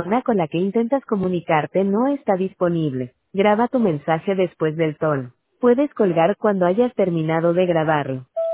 persona con la que intentas comunicarte no está disponible. Graba tu mensaje después del tono. Puedes colgar cuando hayas terminado de grabarlo.